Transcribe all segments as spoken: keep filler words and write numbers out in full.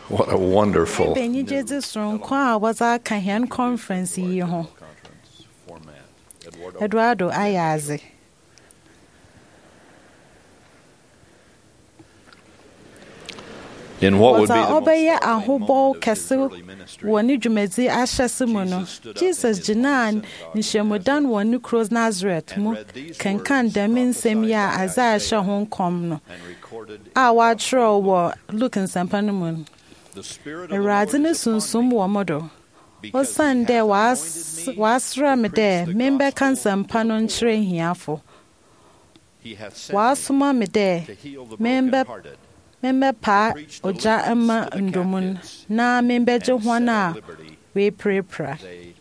What a wonderful Benny Jesus from Kwa was a Kahan conference here. Eduardo Ayazi. in what would be Wata the obeye most ahobo kese woni dwumedi ahyese mu no. Jesus jinan ni shemudan woni cross Nazareth mu kenkan dami nsem ya Isaiah hye ho nkom no. A wa tro wo Luke nsampa no mu. Erade ne sunsum wo modo. Osande was wasra me de membe kansampa no nkyere hiafo. Wasuma me de membe membe pa oja ama ndomun na membe je hwana we prepra.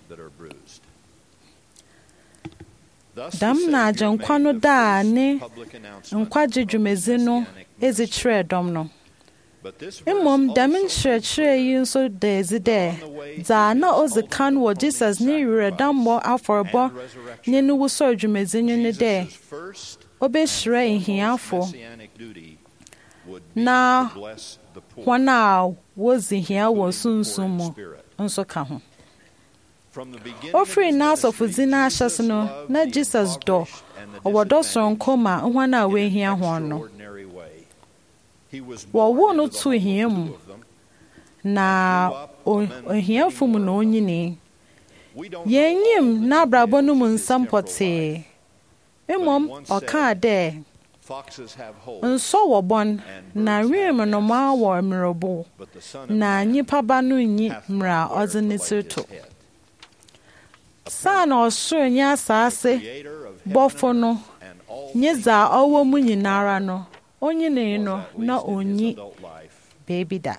Dam na ajankwa no da ne nkwa dwumezi no ezi kyerɛ dɔm no. Mmom dam nkyerɛkyerɛ yi nso da ezi dɛ dza na ozi kan wɔ Jesus ne werɛ dammɔ afɔrebɔ ne no wusɔ dwumezi no ne dɛ obɛhyira nhiafo na wɔn a wozi hia wɔ sunsum mu nso ka ho. Ofiri n'asɔfo dzi n'ahyɛse no na Jesus dɔ ɔwɔ dɔ soronko ma wɔn a wɔahia ho no. Wɔwo no to hia mu na ohiafo mu na onyini. Yɛnyim n'abrabɔ no mu nsɛm pɔtee. Mmom ɔkaa dɛ nsɔ wɔ bɔn na wiem nnomaa wɔ mmerɛbo na nnipa ba no nyi mmerɛ a ɔdze ne tiri to. Saa na ɔsoro nye asase bɔfo no nye dza ɔwɔ mu nyinara no onyini no na onyi beebi da.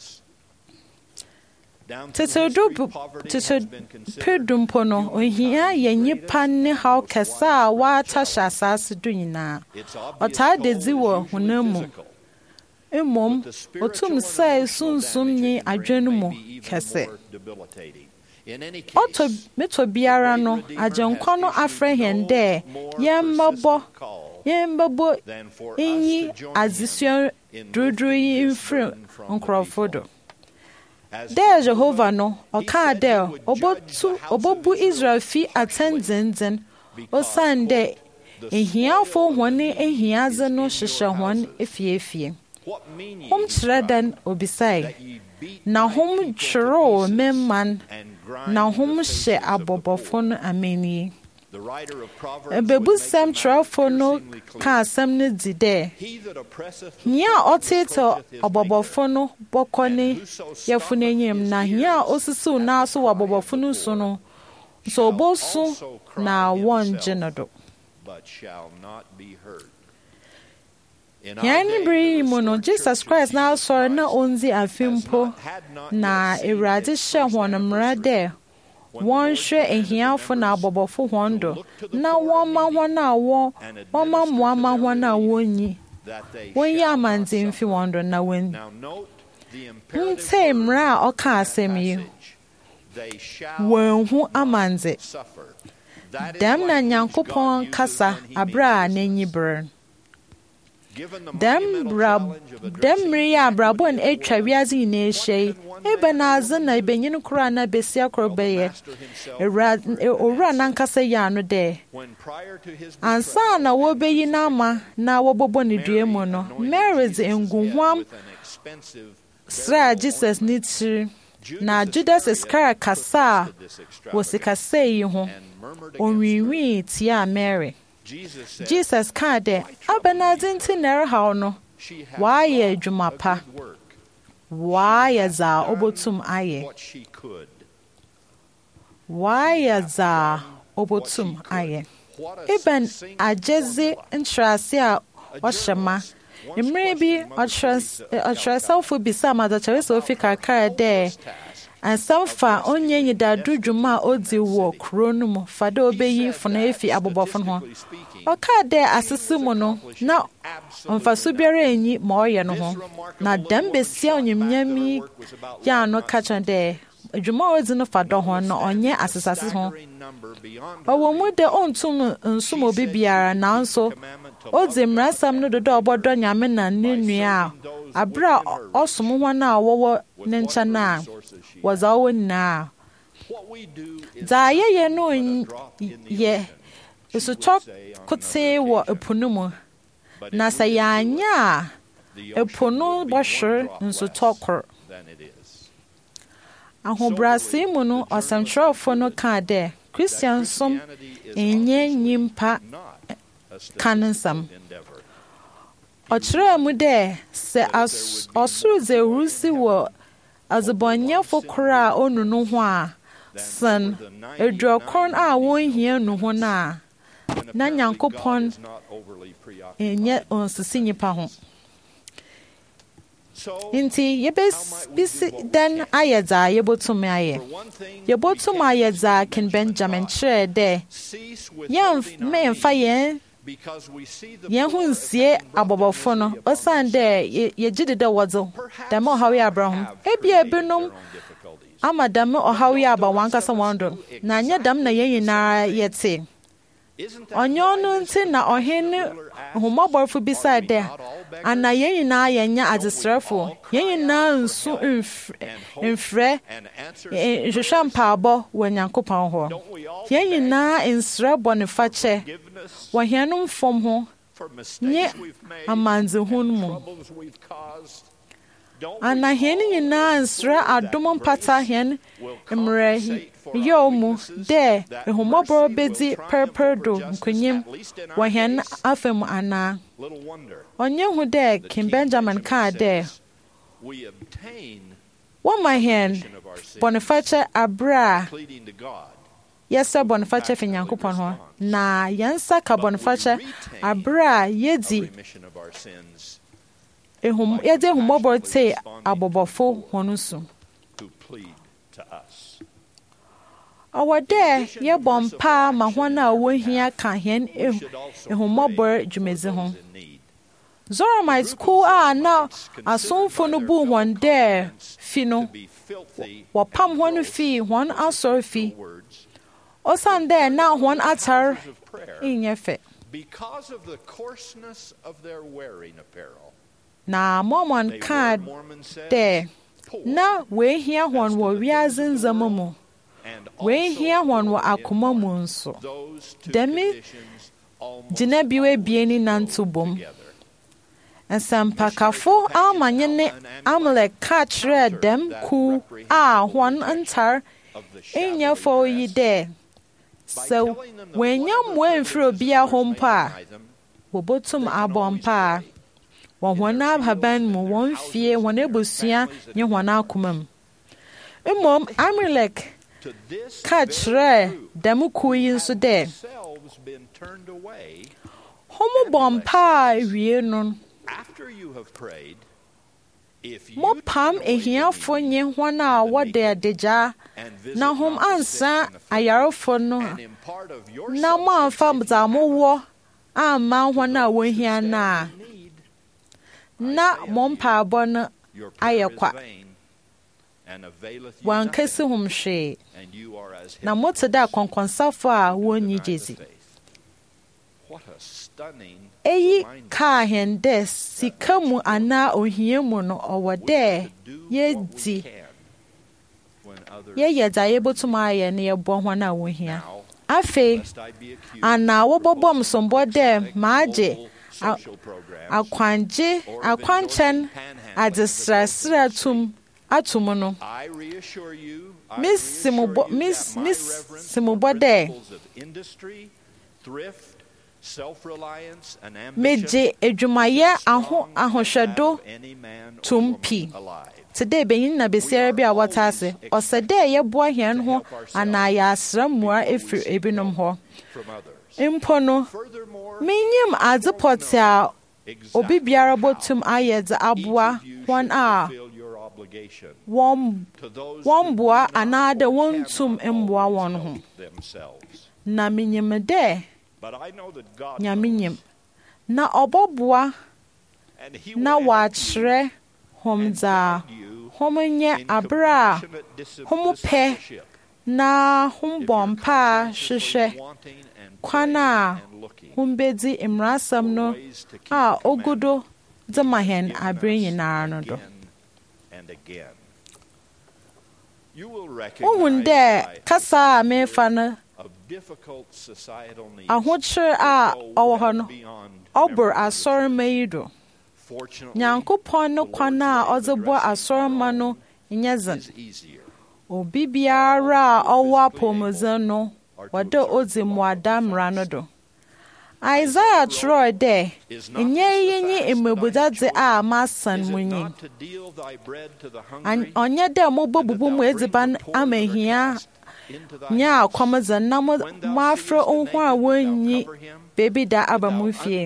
Tete pedumpo no ohia yɛ nnipa ne haw kɛse a wɔata hyɛ asase do nyinaa. Ɔtaa dedzi wɔ honam mu. Mmom, otum sɛ sunsum nye adwene mu kɛse. Ɔtɔ metɔ biara no agyenkwa no afrɛ hɛn dɛ yɛmmɛbɔ yɛmmɛbɔ nyi adzesua duruduru yi mfiri nkurɔfo do. Dɛ Jehova no ɔkaa dɛ ɔbɛbu Israel fi atɛn dzenzen osiane dɛ ehiafo hɔne ehiadze no hyehyɛ hɔn efiefie. Hom kyerɛ dɛn obisae, na hom kyerɛw memman na hom hyɛ abɔbɔfo no amani. Ebebusɛm kyerɛwfo no ka asɛm no di dɛ hia a ɔtete ɔbɔbɔfo no bɔkɔ ne yɛfo n'enyim na hia a osisiw n'aso wɔ abɔbɔfo no so no nso obosu na wɔngye no do. Hia ne bere yi mu no Jesus Christ na asɔre na ondzi afe mpo na Awurade hyɛ hɔn mmara dɛ wɔnhwɛ ehiafo na abɔbɔfo hɔn do na wɔma hɔn a wɔ wɔma mmoa ma hɔn a wɔnyi wɔnyi amandze mfi wɔn do na wɔn ntae mmara a ɔka asɛm yi wɔnhu amandze. Dɛm na Nyankopɔn kasa abere a n'enyi bere. Dɛm mmere yi abrabɔ no atwa wiadze nyinaa ahyia yi ebenadze na ebenyin koraa na besia koro bɛyɛ. Owura nankasa yi ano dɛ ansa na wɔbɛyi n'ama na wɔbɔbɔ ne dua mu no Mary dze nguhuam sraa Jesus ne tiri na Judas Iscariot kasa a wɔ sikasɛe yi ho onwiinwii tia Mary. Jesus kaa dɛ abenadze nti na ɛrehaw no waayɛ adwuma pa, waayɛ dza obotum ayɛ, waayɛ dza obotum ayɛ. Eben agyedze nkyerɛase a ɔhyɛ ma. Mmere bi ɔkyerɛsɛwfo bisa Mother Teresa ofi kakra dɛ ansɛm fa onye nyidado dwuma a odi wɔ kuro no mu fa dɛ obeyi fona efi abobɔfo no ho. Ɔkaa dɛ asese mu no na ɔmfaso biara enyi ma ɔyɛ no ho. Na dɛm besia onyimnyam yi yɛ ano ka kyerɛ dɛ adwuma a ɔdzi no fa dɔ ho no ɔnyɛ asesase ho. Ɔwɔ mu dɛ ɔntum nsom obi biara, nanso ɔdzi mmaransɛm no do dɛ ɔbɔdɔ Nyame na ne nua a abere a ɔsom wɔn a wɔwɔ ne nkyɛn a wɔdza ɔwɔ nyinaa. Dza yɛyɛ no yɛ nsutɔ kotee wɔ ɛpo no mu, na sɛ yɛanyɛ a ɛpo no bɔhwer nsutɔ kor. Ahobrɛase mu no, ɔsɛmtwerɛwfo no kaa dɛ Kristiansom ɛnyɛ nyimpa ka ne nsɛm. Ɔkyerɛɛ mu dɛ sɛ ɔsoro dze awurusi wɔ adzebɔnyɛfo kor a onu no ho a, sen aduɔkron a wonhia nu ho no a, na Nyankopɔn ɛnyɛ ɔnsisi nyimpa ho. Nti yɛbɛsi dɛn ayɛ dza yɛbɛtum ayɛ. Yɛbɛtum ayɛ dza Ken Benjamin kyerɛɛ dɛ yɛmfa yɛn yɛn ho nsie abɔbɔfo no ɔsiane dɛ yɛgye di dɛ wɔdze dɛm ɔhaw yi abra ho. Ebia ebinom ama dɛm ɔhaw yi aba wɔn ankasa wɔn do, na nyɛ dɛm na yɛn nyinaa yɛte. Ɔnyɛ ɔno nti na ɔhene nhomɔbɔfo bisaa dɛ ana yɛn nyinaa yɛnyɛ adzesrɛfo, yɛn nyinaa nsu mfrɛ nhwehwɛ mpaabɔ wɔ Nyankopɔn hɔ. Yɛn nyinaa nsrɛ bɔnefakyɛ wɔ hɛn mfom ho nye amandzehun mu. Ana hɛn nyinaa nsrɛ adom mpata hɛn mmerɛ yɛw mu dɛ ehumɔbɔ bedi pɛrpɛr do nkonyim wɔ hɛn afa mu anaa. Ɔnyɛ hu dɛ Ken Benjamin kaa dɛ wɔma hɛn bɔnefakyɛ abere a yɛsɛ bɔnefakyɛ fi Nyankopɔn hɔ, na yɛnsa ka bɔnefakyɛ abere a yɛdi yɛde ehumɔbɔ tee abɔbɔfo hɔn so. Ɔwɔ dɛ yɛbɔ mpaa ma hɔn a wohia ka hɛn ehumɔbɔ dwumadzi ho. Zoramite kuw a na asomfo no buu hɔn dɛ fi no, wɔpam hɔn fii hɔn asɔr fi, ɔsiane dɛ na hɔn atar nyɛ fɛ. Na Mormon kaa dɛ na woehia hɔn wɔ wiadze ndzɛmba mu, woehia hɔn wɔ akoma mu nso. Dɛm gyinabea ebien nanto bom. Nsɛmpakafo Almanyene Amalek ka kyerɛɛ dɛm kuw a hɔn ntar nyɛ fɛw yi dɛ sɛ wɔanya mmoa mfiri obiara hɔ mpo a, wɔbɛtum abɔ mpaa wɔ hɔn ahaban mu, wɔn fie, hɔn abusua nye hɔn akoma mu. Mmom, Amalek ka kyerɛɛ dɛm kuw yi nso dɛ hɔn bɔ mpaa wie no, mopam ehiafo nye hɔn a wɔda adagyaa na hom ansa ayarefo no, na moamfa dza mowɔ amma hɔn a wohia no a, na mo mpaabɔ no ayɛ kwa, wɔankasi hom hwee, na mote dɛ akɔnkɔnsafo a wonnyi gyedzi. Eyi kaa hɛn dɛ sika mu anaa ohia mu no ɔwɔ dɛ yɛdi yɛyɛ dza yɛbɛtum ayɛ na yɛboa hɔn a wohia. Afei, anaa wɔbɔbɔ msombɔ dɛ maagye akwangye akwankyɛn adzesrɛsrɛ atum atum no. Miss Simubɔ dɛ megye adwumayɛ aho ahohwɛdo tum pi. Today, benyin na besiara bi a wɔte ase, ɔsɛ dɛ yɛboa hɛn ho anaa yɛasrɛ mmoa efiri ebinom hɔ. Mpo no, menyim adze pɔte a obi biara bɔtum ayɛ dze aboa hɔn a wɔn boa anaa dɛ wɔntum mboa wɔn ho. Na menyim dɛ Nyame nyim, na ɔbɔboa na wɔakyerɛ hom dza homonye abra homope na hombompa hwehwe kwana humbedi imrasam no a ogudo zamahen abre nyinara no do ohun de kasa mefa no ahokyere a ɔwɔ hɔ no ɔbor asɔrema yi do Nyankopɔn no kwan a ɔdze bɔ asɔrema no nyɛ dzen obi biara a ɔwɔ apɔmuden no wɔde odzi mmuada mmara no do Isaiah kyerɛw dɛ nyɛ yenyi mmebudadze a masan mu nyi ɔnyɛ dɛ mobɔbubu mu edziban amahia nya akɔmdze na mo afrɛ ohun a wonyi bebi da aba mu fie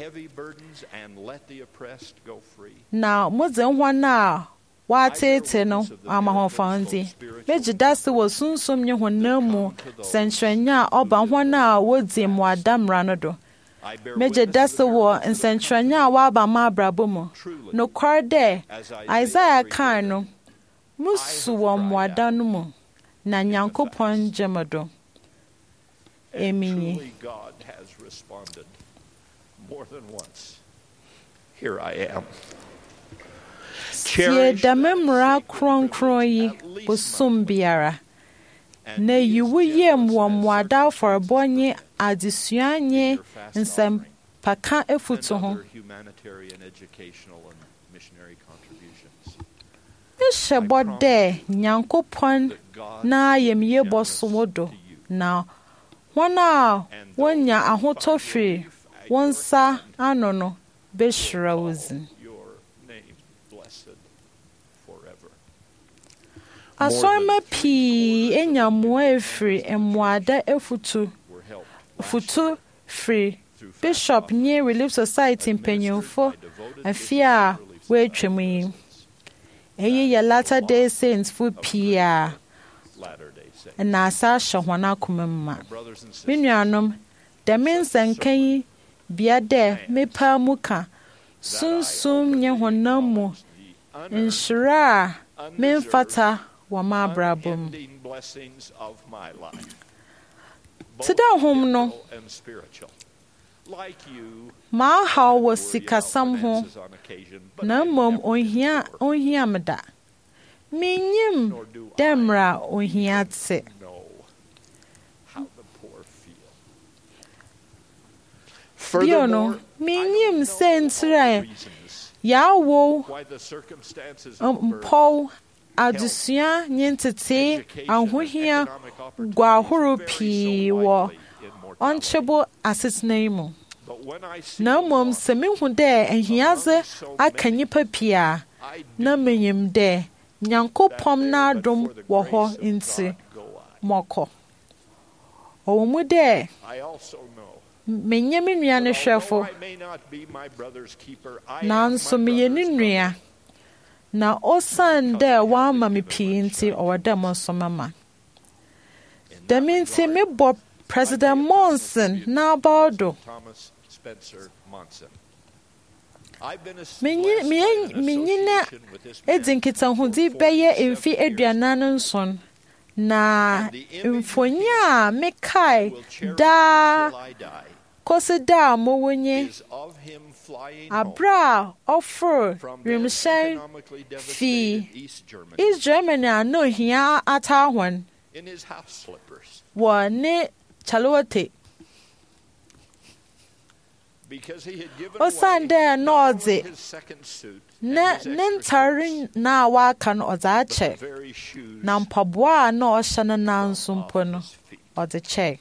na modze hwan a watete no amahɔfandi megye da se wɔ sunsum nye honam mu sɛnkyerɛnne a ɔba hwan a wodzi mmuada mmara no do megye da se wɔ nsɛnkyerɛnne a wɔaba ma abrabɔ mu nokwar dɛ Isaiah kan no musu wɔ mmuada no mu na Nyankopɔn gye me do eminyi tie dame mmara kronkron yi bosom biara na yiwu yam wɔ mmuada afɔrebɔ nye adesua nye nsɛmpaka efutu ho mehyɛ bɔ dɛ Nyankopɔn na yɛmye bɔ so do na wɔn a wonya ahotɔ firi wɔn nsa ano no behyira wo dzin asɔrema pii enya mmoa efiri mmuada efutu futu firi Bishop nye Relief Society mpanyimfo afi a wɔatwam yi eyi yɛ Latter Day Saints fo pii a na asa hyɛ hɔn akoma mu ma me nuanom dɛm nsɛnka yi bia dɛ mepa mu ka sunsum nye honam mu nhyira a memfata wɔ ma abrabɔ mu tida hom no maahaw wɔ sikasɛm ho na mmom ohia ohia me da menyim dɛ mmara ohia te bio no menyim sɛ ntira yɛawo mpɔw adesua nye ntete ahohia guahoro pii wɔ ɔnkyebo asetena yi mu na mmom sɛ mehu dɛ ahiadze aka nnipa pii a na menyim dɛ Nyankopɔn n'adom wɔ hɔ nti mɔkɔ ɔwɔ mu dɛ menyɛ me nua ne hwɛfo nanso meyɛ ne nua na osian dɛ wama me pii nti ɔwɔ dɛ mo nso mama dɛm nti mebɔ President Monson n'abaldo menyina edi nkitahudi bɛyɛ mfi aduanan nson na mfonyi a mekae daa kosi daa mowonye abra ɔfor rimhyɛn fi East Germany a na ohia ata hɔn wɔ ne chalote osian dɛ na ɔdze ne ntare na waka no ɔdze akyɛ na mpaboa a na ɔhyɛ no nanso mpo no ɔdze kyɛ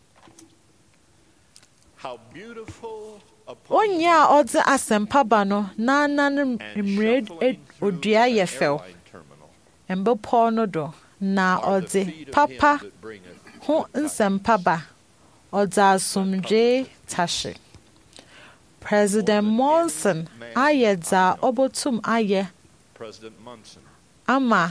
onye a ɔdze asɛmpa ba no n'ana no mmerɛ odua yɛ fɛw mbepɔw no do na ɔdze papa ho nsɛmpa ba ɔdze asomdwee tahye President Monson ayɛ dza ɔbotum ayɛ ama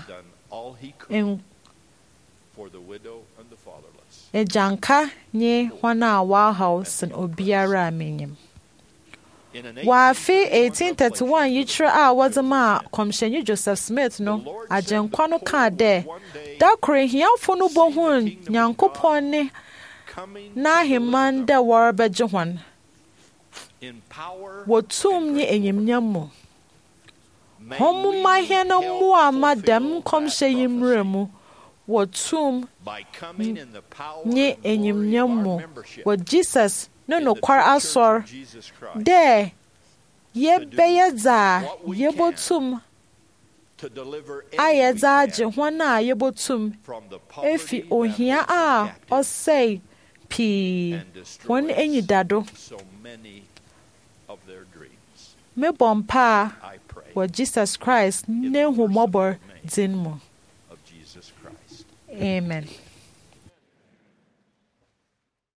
egyanka nye hɔn a wɔahaw sen obiara a menyim W'afe eighteen thirty-one yikyerɛ a wɔdze maa Kɔmhyɛnyi Joseph Smith no, Agyenkwa no kaa dɛ, da koro hiafo no bohu Nyankopɔn ne n'aheman dɛ wɔrebɛgye hɔn wɔ tum ne enyimnyam mu. Homomahia no mmoa ma dɛm nkɔmhyɛ yi mmerɛ mu wɔ tum ne enyimnyam mu wɔ Jesus ne nokwar asɔr dɛ yɛbɛyɛ dza a yɛbotum a yɛdze agye hɔn a yɛbotum efi ohia a ɔsɛe pii hɔn enyidado. Mebɔ mpaa wɔ Jesus Christ ne nhomɔbɔ din mu. Amen.